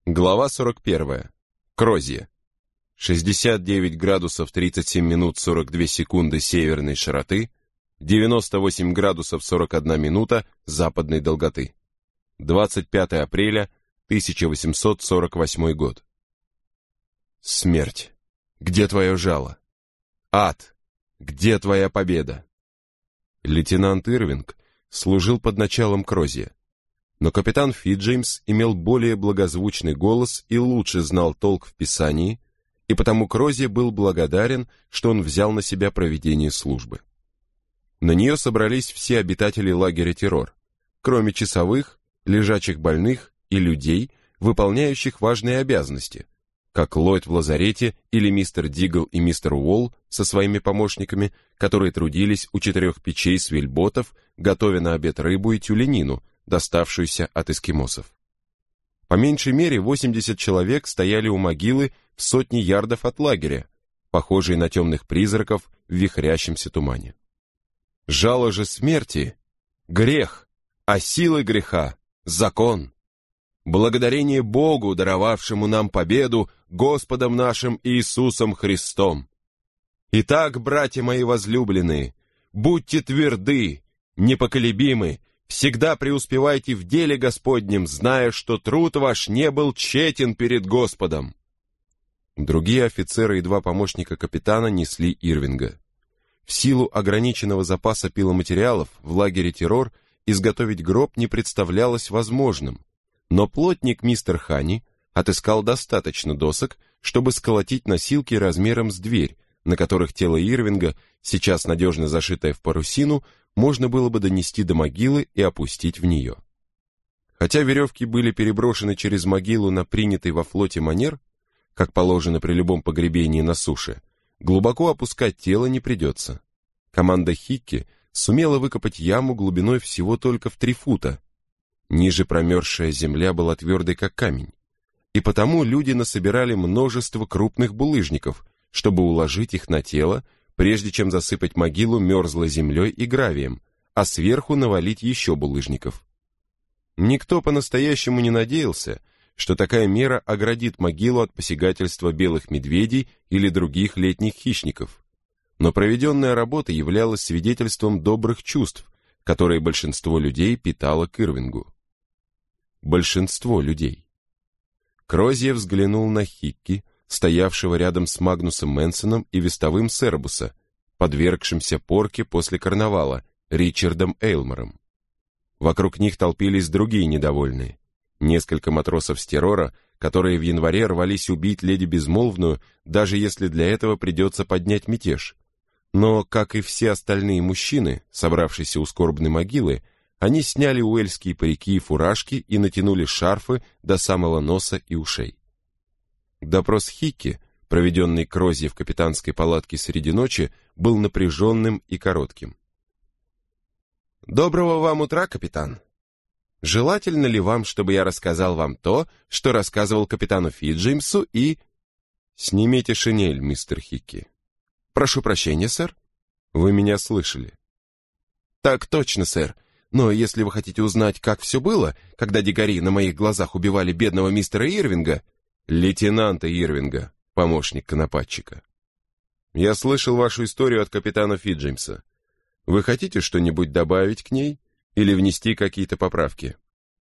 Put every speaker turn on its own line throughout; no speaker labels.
Глава 41. Крозье. 69 градусов 37 минут 42 секунды северной широты, 98 градусов 41 минута западной долготы. 25 апреля 1848 год. Смерть, где твое жало? Ад, где твоя победа? Лейтенант Ирвинг служил под началом Крозье. Но капитан Фитджеймс имел более благозвучный голос и лучше знал толк в писании, и потому Крозье был благодарен, что он взял на себя проведение службы. На нее собрались все обитатели лагеря «Террор», кроме часовых, лежачих больных и людей, выполняющих важные обязанности, как Ллойд в лазарете или мистер Дигл и мистер Уолл со своими помощниками, которые трудились у 4 печей с вельботов, готовя на обед рыбу и тюленину, доставшуюся от эскимосов. По меньшей мере 80 человек стояли у могилы в сотне ярдов от лагеря, похожие на темных призраков в вихрящемся тумане. Жало же смерти — грех, а силы греха — закон. Благодарение Богу, даровавшему нам победу, Господом нашим Иисусом Христом. Итак, братья мои возлюбленные, будьте тверды, непоколебимы, всегда преуспевайте в деле Господнем, зная, что труд ваш не был тщетен перед Господом. Другие офицеры и 2 помощника капитана несли Ирвинга. В силу ограниченного запаса пиломатериалов в лагере «Террор» изготовить гроб не представлялось возможным, но плотник мистер Хани отыскал достаточно досок, чтобы сколотить носилки размером с дверь, на которых тело Ирвинга, сейчас надежно зашитое в парусину, можно было бы донести до могилы и опустить в нее. Хотя веревки были переброшены через могилу на принятый во флоте манер, как положено при любом погребении на суше, глубоко опускать тело не придется. Команда Хикки сумела выкопать яму глубиной всего только в 3 фута. Ниже промерзшая земля была твердой, как камень, и потому люди насобирали множество крупных булыжников, чтобы уложить их на тело, прежде чем засыпать могилу мерзлой землей и гравием, а сверху навалить еще булыжников. Никто по-настоящему не надеялся, что такая мера оградит могилу от посягательства белых медведей или других летних хищников. Но проведенная работа являлась свидетельством добрых чувств, которые большинство людей питало к Ирвингу. Большинство людей. Крозье взглянул на Хикки, стоявшего рядом с Магнусом Мэнсоном и вестовым Сербуса, подвергшимся порке после карнавала, Ричардом Эйлмором. Вокруг них толпились другие недовольные. Несколько матросов с «Террора», которые в январе рвались убить леди Безмолвную, даже если для этого придется поднять мятеж. Но, как и все остальные мужчины, собравшиеся у скорбной могилы, они сняли уэльские парики и фуражки и натянули шарфы до самого носа и ушей. Допрос Хикки, проведенный Крозье в капитанской палатке среди ночи, был напряженным и коротким. «Доброго вам утра, капитан. Желательно ли вам, чтобы я рассказал вам то, что рассказывал капитану Фитджеймсу и...» «Снимите шинель, мистер Хикки». «Прошу прощения, сэр. Вы меня слышали». «Так точно, сэр. Но если вы хотите узнать, как все было, когда дикари на моих глазах убивали бедного мистера Ирвинга...» «Лейтенанта Ирвинга, помощник конопатчика. Я слышал вашу историю от капитана Фитджеймса. Вы хотите что-нибудь добавить к ней или внести какие-то поправки?»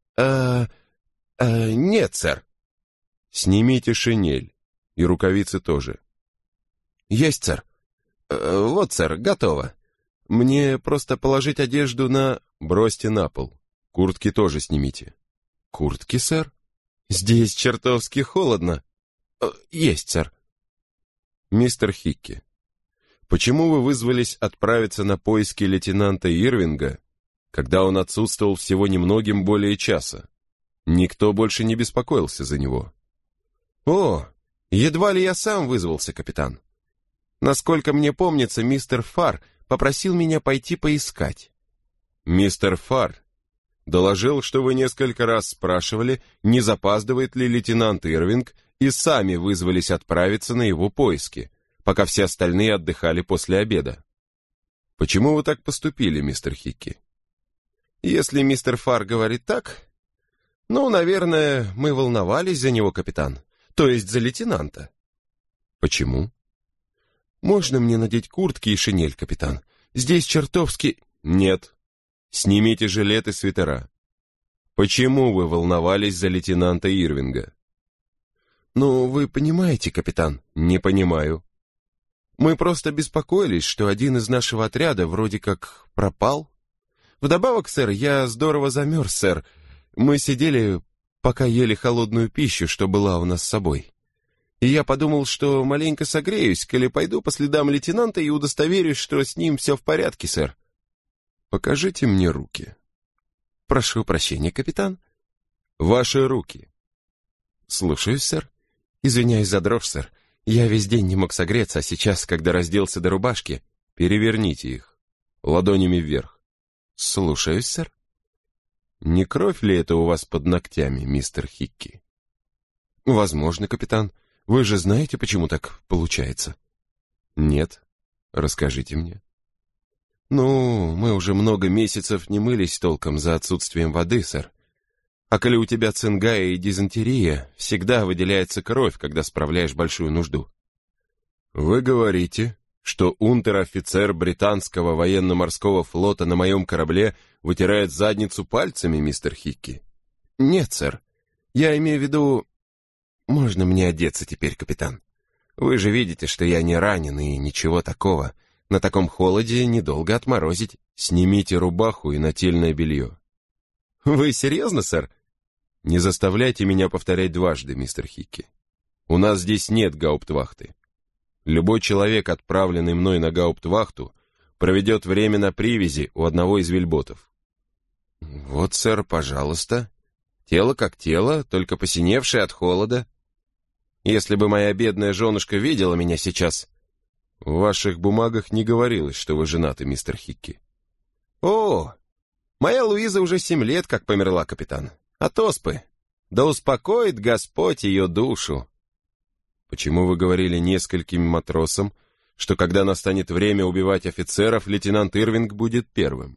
Нет, сэр».
«Снимите шинель. И рукавицы тоже».
«Есть, сэр. Вот, сэр, готово. Мне просто положить одежду на...»
«Бросьте на пол. Куртки тоже снимите».
«Куртки, сэр? Здесь чертовски холодно». «Есть, сэр».
«Мистер Хикки, почему вы вызвались отправиться на поиски лейтенанта Ирвинга, когда он отсутствовал всего немногим более часа? Никто больше не беспокоился за него».
«О, едва ли я сам вызвался, капитан. Насколько мне помнится, мистер Фар попросил меня пойти поискать».
«Мистер Фар доложил, что вы несколько раз спрашивали, не запаздывает ли лейтенант Ирвинг, и сами вызвались отправиться на его поиски, пока все остальные отдыхали после обеда. Почему вы так поступили, мистер Хикки?»
«Если мистер Фар говорит так, Ну, наверное, мы волновались за него, капитан. То есть за лейтенанта. Почему? Можно мне надеть куртки и шинель, капитан? Здесь чертовски... Нет. Снимите жилет и свитера. Почему вы волновались за лейтенанта Ирвинга? Ну, вы понимаете, капитан? Не понимаю. Мы просто беспокоились, что один из нашего отряда вроде как пропал. Вдобавок, сэр, я здорово замерз, сэр. Мы сидели, пока ели холодную пищу, что была у нас с собой. И я подумал, что маленько согреюсь, коли пойду по следам лейтенанта и удостоверюсь, что с ним все в порядке, сэр. Покажите мне руки. Прошу прощения, капитан. Ваши руки. Слушаюсь, сэр. Извиняюсь за дрожь, сэр. Я весь день не мог согреться, а сейчас, когда разделся до рубашки... Переверните их. Ладонями вверх. Слушаюсь, сэр. Не кровь ли это у вас под ногтями, мистер Хикки? Возможно, капитан. Вы же знаете, почему так получается? Нет. Расскажите мне. Ну, мы уже много месяцев не мылись толком за отсутствием воды, сэр. А коли у тебя цингая и дизентерия, всегда выделяется кровь, когда справляешь большую нужду. Вы говорите, что унтер-офицер британского военно-морского флота на моем корабле вытирает задницу пальцами, мистер Хикки? Нет, сэр. Я имею в виду... Можно мне одеться теперь, капитан? Вы же видите, что я не ранен и ничего такого. На таком холоде недолго отморозить. Снимите рубаху и нательное белье. Вы серьезно, сэр? Не заставляйте меня повторять дважды, мистер Хикки. У нас здесь нет гауптвахты. Любой человек, отправленный мной на гауптвахту, проведет время на привязи у одного из вельботов. Вот, сэр, пожалуйста. Тело как тело, только посиневшее от холода. Если бы моя бедная женушка видела меня сейчас... В ваших бумагах не говорилось, что вы женаты, мистер Хикки. О, моя Луиза уже 7 лет как померла, капитан. От оспы. Да успокоит Господь ее душу. Почему вы говорили нескольким матросам, что когда настанет время убивать офицеров, лейтенант Ирвинг будет первым?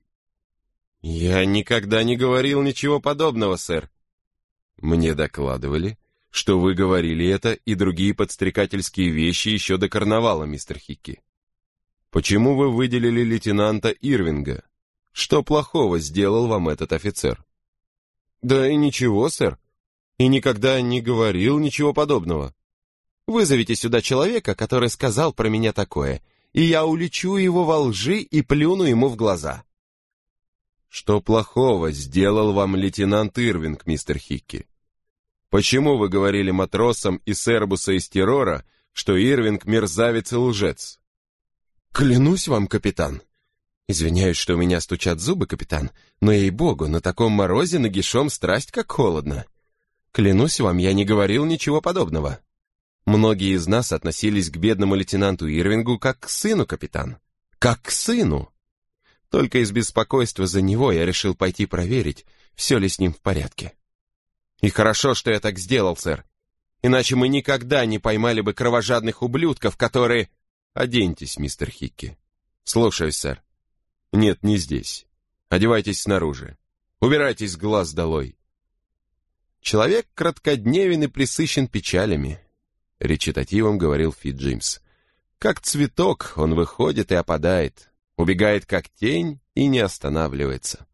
Я никогда не говорил ничего подобного, сэр. Мне докладывали, что вы говорили это и другие подстрекательские вещи еще до карнавала, мистер Хикки. Почему вы выделили лейтенанта Ирвинга? Что плохого сделал вам этот офицер? Да и ничего, сэр. И никогда не говорил ничего подобного. Вызовите сюда человека, который сказал про меня такое, и я уличу его во лжи и плюну ему в глаза. Что плохого сделал вам лейтенант Ирвинг, мистер Хикки? Почему вы говорили матросам из Эрбуса из Террора, что Ирвинг мерзавец и лжец? Клянусь вам, капитан. Извиняюсь, что у меня стучат зубы, капитан, но, ей-богу, на таком морозе нагишом страсть как холодно. Клянусь вам, я не говорил ничего подобного. Многие из нас относились к бедному лейтенанту Ирвингу как к сыну, капитан. Как к сыну. Только из беспокойства за него я решил пойти проверить, все ли с ним в порядке. И хорошо, что я так сделал, сэр. Иначе мы никогда не поймали бы кровожадных ублюдков, которые... Оденьтесь, мистер Хикки. Слушаюсь, сэр. Нет, не здесь. Одевайтесь снаружи. Убирайтесь с глаз долой. Человек краткодневен и пресыщен печалями, речитативом говорил Фитджеймс. Как цветок он выходит и опадает, убегает как тень и не останавливается.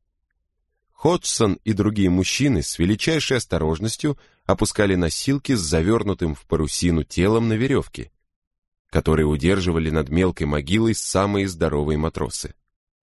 Ходжсон и другие мужчины с величайшей осторожностью опускали носилки с завернутым в парусину телом на веревке, которые удерживали над мелкой могилой самые здоровые матросы.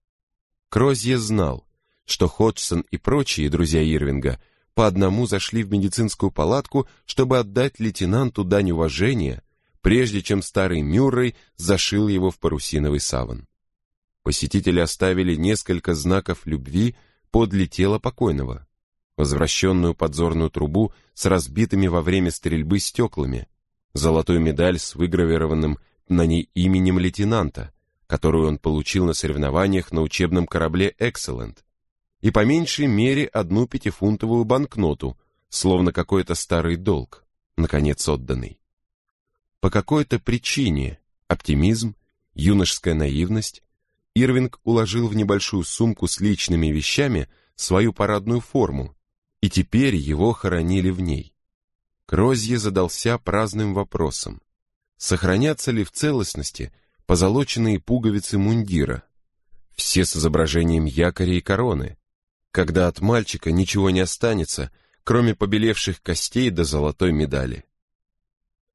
Крозье знал, что Ходжсон и прочие друзья Ирвинга по одному зашли в медицинскую палатку, чтобы отдать лейтенанту дань уважения, прежде чем старый Мюррей зашил его в парусиновый саван. Посетители оставили несколько знаков любви подле тела покойного, возвращенную подзорную трубу с разбитыми во время стрельбы стеклами, золотую медаль с выгравированным на ней именем лейтенанта, которую он получил на соревнованиях на учебном корабле «Экселленд», и по меньшей мере 1 5-фунтовую банкноту, словно какой-то старый долг, наконец отданный. По какой-то причине, оптимизм, юношеская наивность, Ирвинг уложил в небольшую сумку с личными вещами свою парадную форму
и теперь его хоронили в ней. Крозье задался праздным вопросом: сохранятся ли в целостности позолоченные пуговицы мундира, все с изображением якоря и короны, когда от мальчика ничего не останется, кроме побелевших костей до золотой медали.